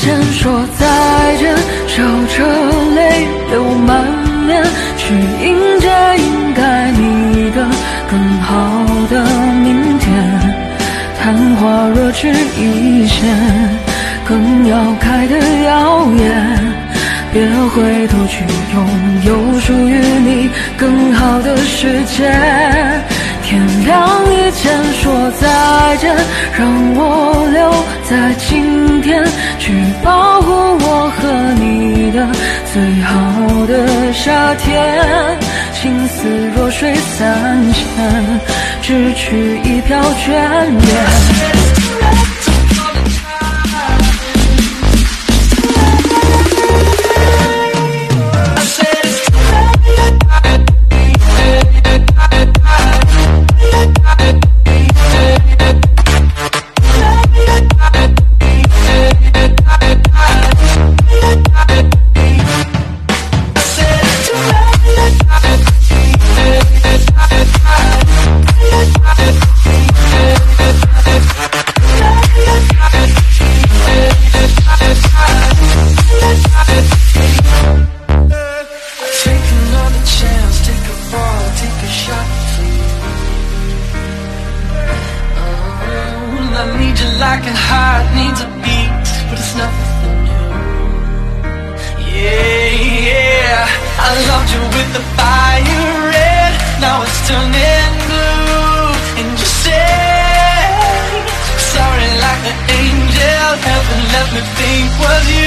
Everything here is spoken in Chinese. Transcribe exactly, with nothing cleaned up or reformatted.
前说再见，笑着泪流满面，去迎接应该你的更好的明天。昙花若只一现，更要开的耀眼，别回头去拥有属于你更好的世界。天亮以前说再见，让我留在今天，去保护我和你的最好的夏天。心思弱水三千，只取一瓢眷恋。 Like a heart needs a beat, but it's nothing new. Yeah, yeah. I loved you with the fire red, now it's turning blue. And you say sorry like an angel, heaven let me think was you.